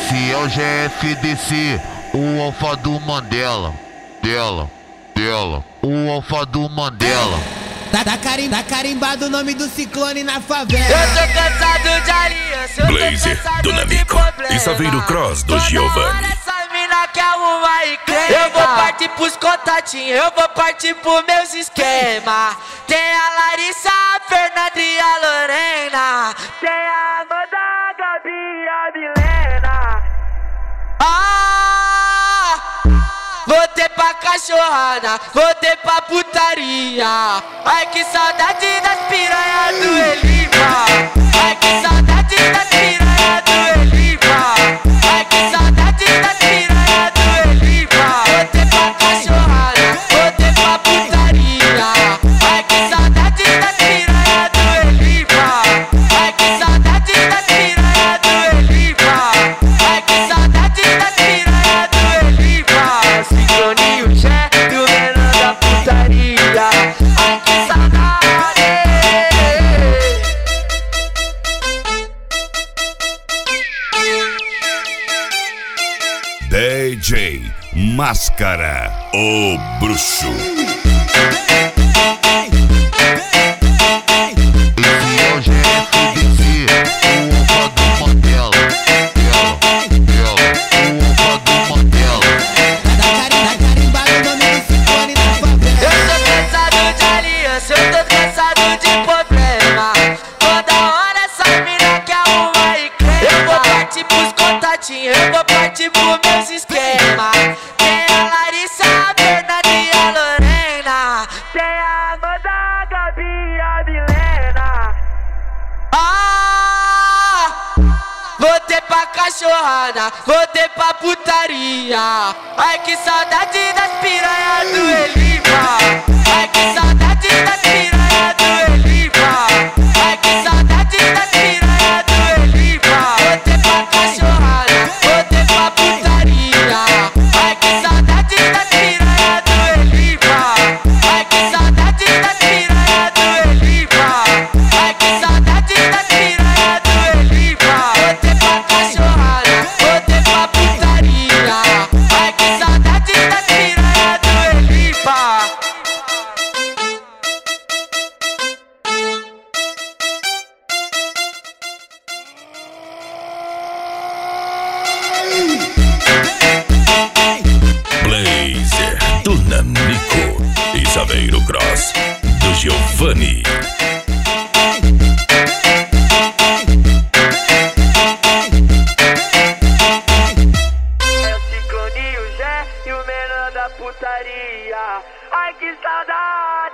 Esse é o GFDC, o alfa do Mandela. O alfa do Mandela. Tá carimbado o nome do ciclone na favela. Eu tô cansado de aliança, Blazer do Namico e Saveiro Cross do Giovanni. Essa mina quer arrumar encrenca. Eu vou partir pros contatinhos, eu vou partir pros meus esquemas. Tem a Larissa, a Fernanda e a Lorena. Tem a Amanda, a Gabi e a Milena. Voltei pra cachorrada, voltei pra putaria. Ai que saudade das piranhas do Elipa. Ai que saudade das piranhas do Elipa. Ai que saudade das piranhas do Elipa. Voltei pra cachorrada, voltei pra putaria. Ai que saudade das piranhas do Elipa. Ai que saudade das piranhas do Elipa. Ai que saudade das piranhas do Elipa. Cicloninho Jé e o menor da putaria. Ai que saudade. DJ Máscara, o bruxo. Esse é o GFDC, o alfa do Mandela. O alfa do Mandela. Tá carimbado o nome do ciclone na favela. Eu tô cansado de aliança, eu tô cansado de problema. Toda hora essa mina quer arrumar encrenca. Eu vou partir pros contatinhos, eu vou partir pros meus esquemas. Tem a Larissa, a Fernanda e a Lorena. Tem a Amanda, a Gabi e a Milena. Voltei pra cachorrada, voltei pra putaria. Ai que saudade das piranhas do Elipa. Ai que saudade das piranhas do Elipa. Ai que saudade das piranhas do Elipa. Voltei pra cachorrada, voltei pra putaria. Ai que saudade das piranhas do Elipa. Ai que saudade das piranhas do Elipa. Ai que saudade das piranhas do Elipa. Voltei pra cachorrada, voltei pra putaria. Ai que saudade das piranhas do Elipa. Blazer do Namico e Saveiro Cross do Giovanni. É o Cicloninho Jé e o menor da putaria. Ai que saudade.